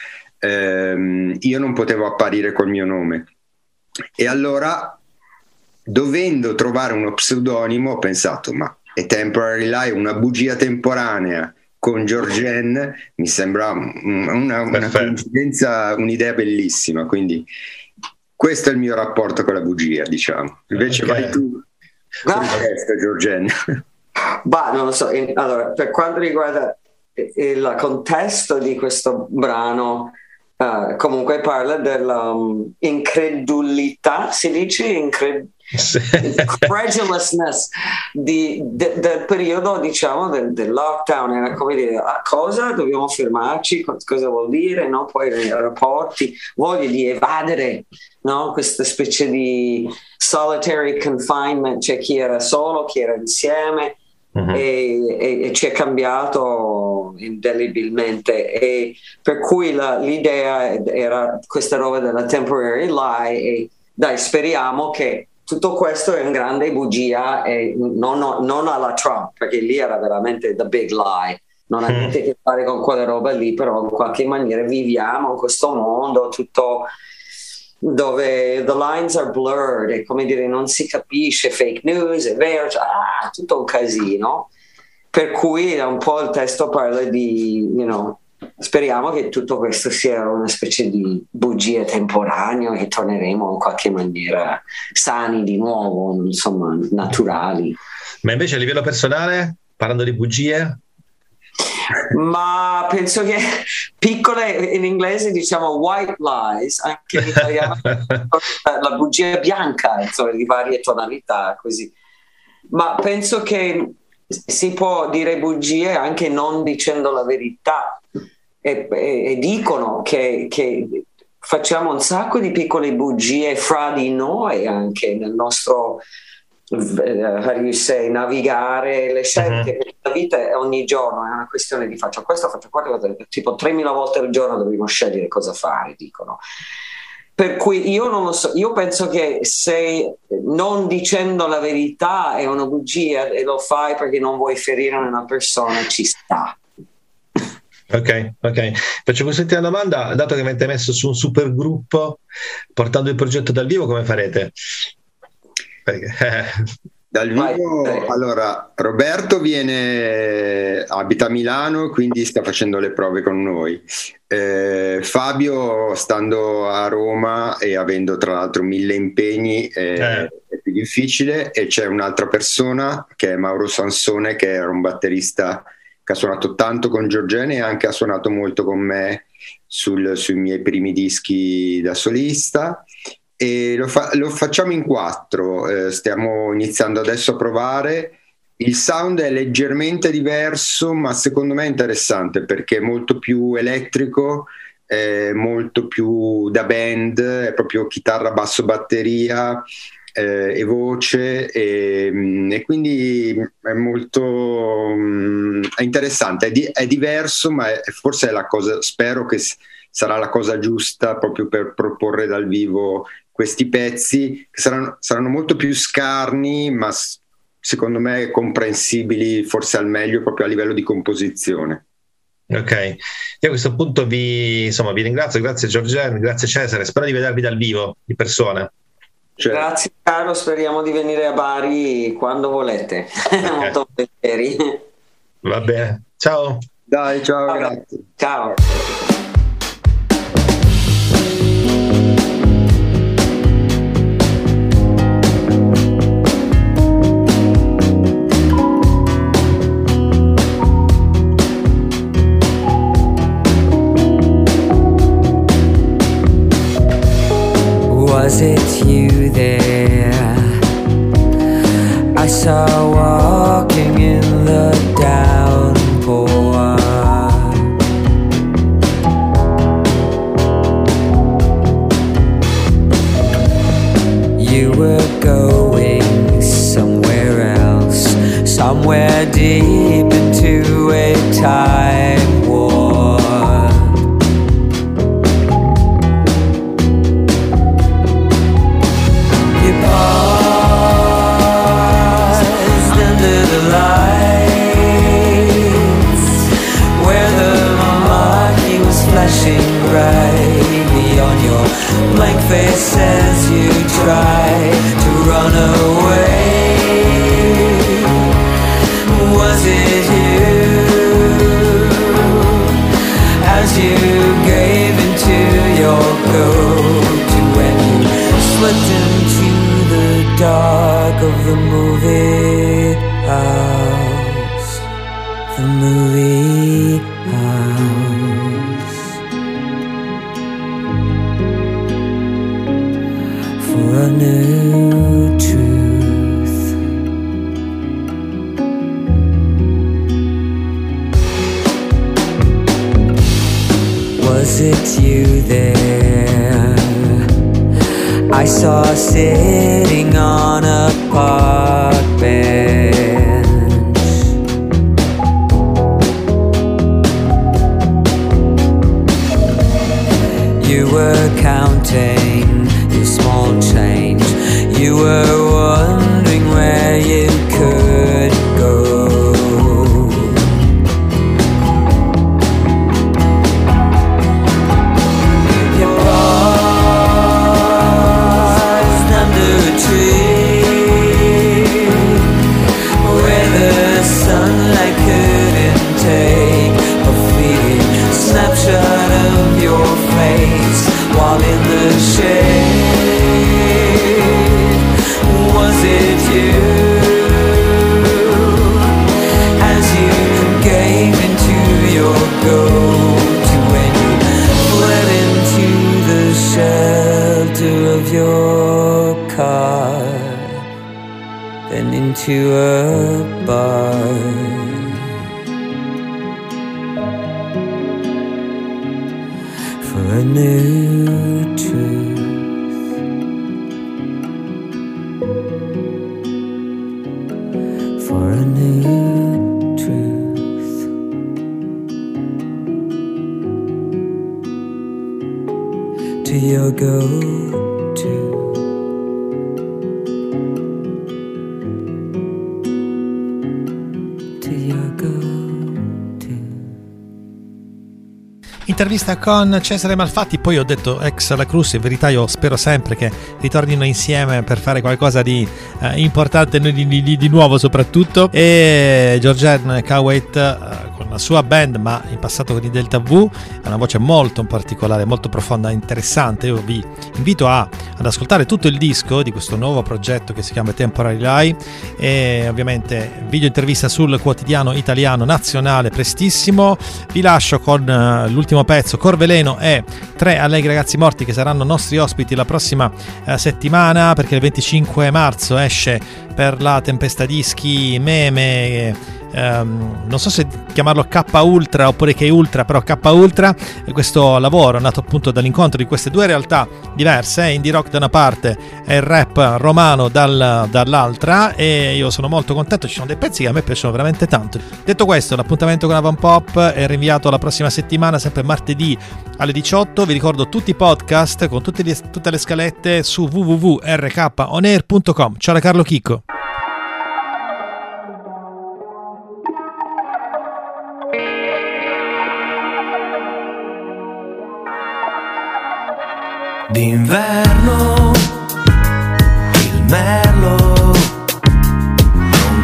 io non potevo apparire col mio nome, e allora, dovendo trovare uno pseudonimo, ho pensato, ma A Temporary Lie, una bugia temporanea con Georgenne, mi sembra una coincidenza, un'idea bellissima, quindi questo è il mio rapporto con la bugia, diciamo. Invece vai tu, Georgenne. Bah, non lo so. Allora, per quanto riguarda il contesto di questo brano, comunque parla dell'incredulità, si dice incredulousness del periodo, diciamo, del lockdown. Era come dire, a cosa dobbiamo fermarci, cosa vuol dire, no? Poi nei rapporti, voglia di evadere, no? Questa specie di solitary confinement, c'è chi era solo, chi era insieme. E ci è cambiato indelebilmente, e per cui l'idea era questa roba della Temporary Lie, e dai, speriamo che tutto questo è una grande bugia, e non alla Trump, perché lì era veramente the big lie, non ha niente a che fare con quella roba lì, però in qualche maniera viviamo in questo mondo tutto dove the lines are blurred, e come dire, non si capisce, fake news, è vero, tutto un casino, per cui un po' il testo parla di, speriamo che tutto questo sia una specie di bugia temporanea, che torneremo in qualche maniera sani di nuovo, insomma, naturali. Ma invece a livello personale, parlando di bugie? Ma penso che piccole, in inglese diciamo white lies, anche in italiano la bugia bianca, insomma, di varie tonalità, così. Ma penso che si può dire bugie anche non dicendo la verità, e dicono che facciamo un sacco di piccole bugie fra di noi anche nel nostro navigare le scelte. La vita è ogni giorno, è una questione di faccio questo, faccio quello, tipo 3.000 volte al giorno dobbiamo scegliere cosa fare, dicono. Per cui io non lo so, io penso che se non dicendo la verità è una bugia e lo fai perché non vuoi ferire una persona, ci sta. Ok. Faccio quest'ultima domanda, dato che mi avete messo su un super gruppo portando il progetto dal vivo, come farete? Dal vivo, allora Roberto abita a Milano, quindi sta facendo le prove con noi. Fabio, stando a Roma e avendo tra l'altro 1000 impegni, è più difficile, e c'è un'altra persona che è Mauro Sansone, che era un batterista che ha suonato tanto con Giorgene e anche ha suonato molto con me sui miei primi dischi da solista. E lo facciamo in 4, stiamo iniziando adesso a provare. Il sound è leggermente diverso, ma secondo me è interessante perché è molto più elettrico, è molto più da band, è proprio chitarra, basso, batteria e voce, e quindi è molto è interessante, è diverso, ma forse è la cosa, spero che sarà la cosa giusta proprio per proporre dal vivo questi pezzi che saranno molto più scarni, ma secondo me comprensibili forse al meglio proprio a livello di composizione. Ok, io a questo punto vi ringrazio, grazie Giorgene, grazie Cesare, spero di vedervi dal vivo, di persona. Grazie caro, speriamo di venire a Bari quando volete. Molto volentieri. Va bene, ciao. Dai, ciao. Grazie. Ciao. Was it you there I saw walking in the downpour? You were going somewhere else, somewhere deep into a time war. Flashing bright beyond your blank face as you try to run away. Was it you as you gave into your go-to when you slipped into the dark of the movie house? The movie house. For a new truth. Was it you there I saw sitting on a park bench? You were counting small change. You were wondering where you could go. You paused under a tree where the sunlight couldn't take a fleeting snapshot of your face while in the shade. Was it you as you gave into your go-to when you fled into the shelter of your car, then into a bar? For for a new truth. For a new truth. To your go-to. To your go-to. Intervista con Cesare Malfatti, poi ho detto ex La Cruz, in verità io spero sempre che ritornino insieme per fare qualcosa di importante, di nuovo soprattutto, e Georgian Cowait con la sua band, ma in passato con i Delta V, ha una voce molto particolare, molto profonda, interessante. Io vi invito ad ascoltare tutto il disco di questo nuovo progetto che si chiama Temporary Lie, e ovviamente video intervista sul quotidiano italiano nazionale prestissimo. Vi lascio con l'ultimo pezzo, Corveleno e 3 Allegri Ragazzi Morti, che saranno nostri ospiti la prossima settimana, perché il 25 marzo esce per la Tempesta Dischi Meme, non so se chiamarlo K Ultra oppure K Ultra, però K Ultra, questo lavoro nato appunto dall'incontro di queste due realtà diverse, indie rock da una parte e il rap romano dall'altra, e io sono molto contento. Ci sono dei pezzi che a me piacciono veramente tanto. Detto questo, l'appuntamento con Avan Pop è rinviato alla prossima settimana, sempre martedì alle 18. Vi ricordo tutti i podcast con tutte le scalette su www.rkonair.com. Ciao da Carlo Chicco. D'inverno il merlo non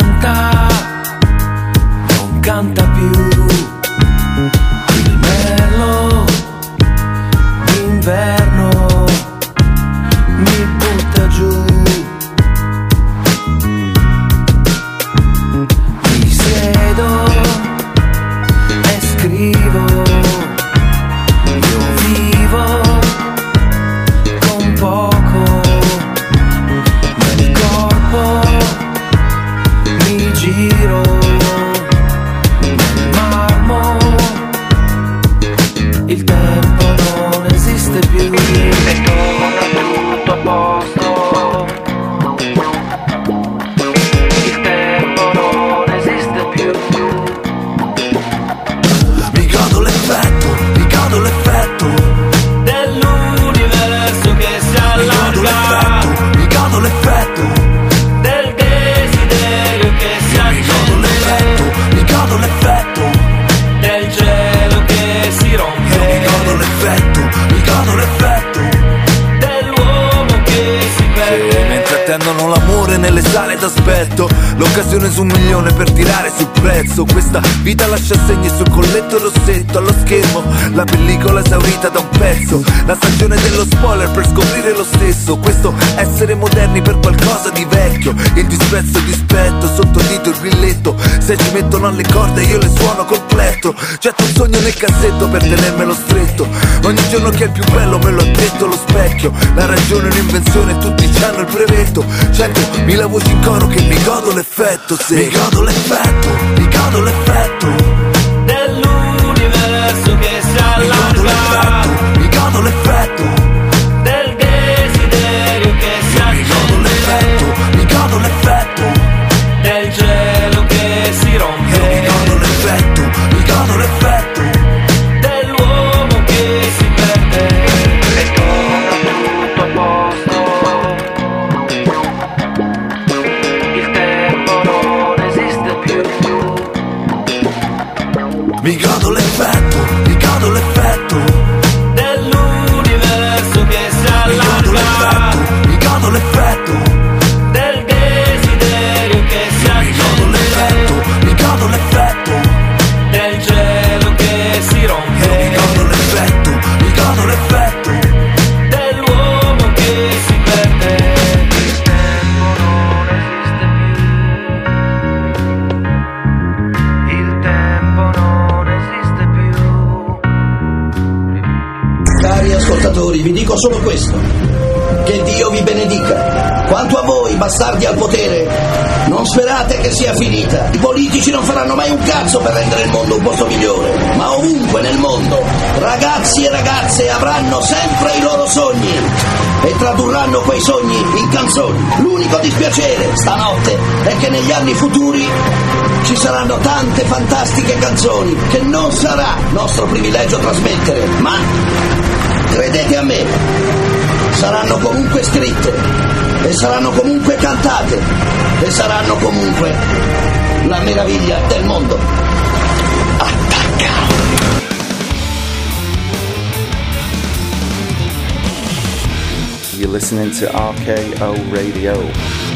canta più. Il merlo d'inverno mi butta giù. Mi siedo e scrivo. Io vivo poco, nel corpo mi giro, nel marmo il tempo non esiste più e torna tutto a posto. Il tempo non esiste più. Mi godo l'effetto l'effetto del desiderio che si accende. Mi godo l'effetto del cielo che si rompe. Io mi godo l'effetto dell'uomo che si perde. Mentre attendono l'amore nelle sale d'aspetto, l'occasione su 1 milione per tirare sul prezzo. Questa vita lascia segni sul colletto rossetto. Allo schermo la pellicola esaurita da un pezzo, la stagione dello spoiler per scoprire lo stesso. Questo essere moderni per qualcosa di vecchio, il disprezzo e il dispetto, sotto il dito il grilletto. Se ci mettono alle corde io le suono col plettro. Getto un sogno nel cassetto per tenermelo stretto. Ogni giorno che è il più bello me lo ha detto lo specchio. La ragione è un'invenzione, tutti c'hanno il brevetto. 100.000 voci in coro che mi godo l'effetto. Se mi godo l'effetto dell'universo che si allarga. Mi godo l'effetto del desiderio che si accende. Mi godo l'effetto del cielo che si rompe. Mi godo l'effetto dell'uomo che si perde e torna tutto a posto. Il tempo non esiste più. Mi godo l'effetto dell'universo che si allarga. Mi godo l'effetto del desiderio che si accende. Mi godo l'effetto del cielo che si rompe. Mi godo l'effetto dell'uomo che si perde. Il tempo non esiste più. Cari ascoltatori, vi dico solo questo: che Dio vi benedica. Quanto a voi, bastardi al potere, non sperate che sia finita. I politici non faranno mai un cazzo per rendere il mondo un posto migliore, ma ovunque nel mondo ragazzi e ragazze avranno sempre i loro sogni e tradurranno quei sogni in canzoni. L'unico dispiacere stanotte è che negli anni futuri ci saranno tante fantastiche canzoni che non sarà nostro privilegio trasmettere, ma credete a me, saranno comunque scritte e saranno comunque cantate e saranno comunque la meraviglia del mondo. Attacca! You're listening to RKO Radio.